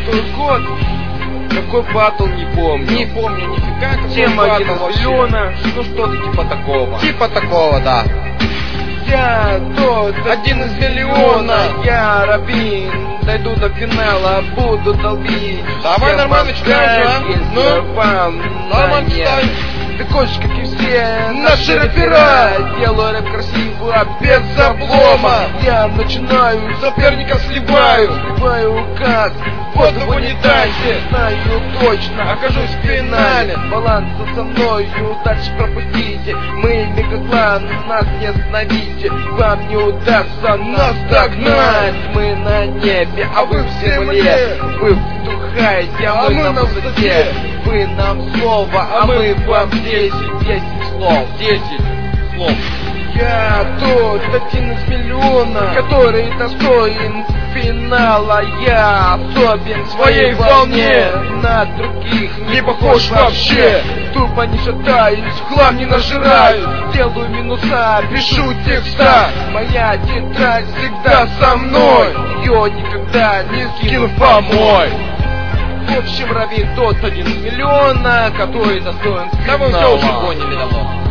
Какой год? Какой батл, не помню. Не помню нифига, какой Тема батл 1 из вообще. миллиона. Ну что-то типа такого. Типа такого, да. Я тот 1 из миллиона. Я Рабин. Дойду до финала, буду долбить. Давай нормально читаешь, а? Ну, вам нормально читай. Ты хочешь, как и все наши рэпера. Делаю рэп красиво, Без облома. Я начинаю, Соперника сливаю. сливаю как воду в унитазе. Знаю точно, Окажусь в финале. Баланс со мною, дальше пропустите. Мы мегаклан, нас не остановите. Вам не удастся нас догнать. Мы на небе, а вы в земле. Вы вздыхаете, а мы на высоте. Вы нам слово, а мы вам 10 слов. 10 слов. Я тот 1 из миллиона, который достоин финала. Я особен в своей волне, на других не похож вообще. Тупо не шатаюсь, хлам не нажираю, делаю минуса, пишу текста. Моя тетрадь всегда со мной, ее никогда не скину в помой. В общем, Равин тот 1 из миллиона, который достоин финала. Да вы все уже поняли давно.